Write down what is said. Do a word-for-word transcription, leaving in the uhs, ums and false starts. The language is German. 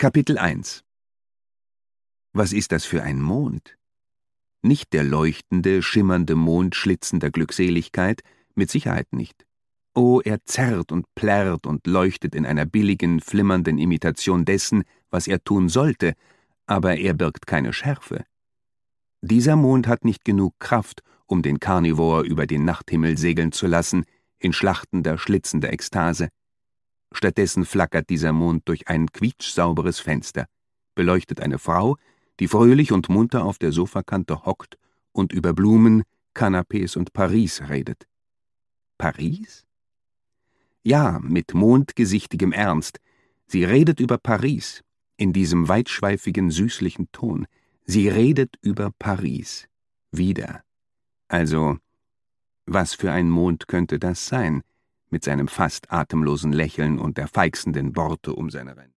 Kapitel eins. Was ist das für ein Mond? Nicht der leuchtende, schimmernde Mond schlitzender Glückseligkeit, mit Sicherheit nicht. Oh, er zerrt und plärrt und leuchtet in einer billigen, flimmernden Imitation dessen, was er tun sollte, aber er birgt keine Schärfe. Dieser Mond hat nicht genug Kraft, um den Karnivor über den Nachthimmel segeln zu lassen, in schlachtender, schlitzender Ekstase. Stattdessen flackert dieser Mond durch ein quietschsauberes Fenster, beleuchtet eine Frau, die fröhlich und munter auf der Sofakante hockt und über Blumen, Kanapés und Paris redet. Paris? Ja, mit mondgesichtigem Ernst. Sie redet über Paris, in diesem weitschweifigen, süßlichen Ton. Sie redet über Paris. Wieder. Also, was für ein Mond könnte das sein, mit seinem fast atemlosen Lächeln und der feixenden Worte um seine Ränder?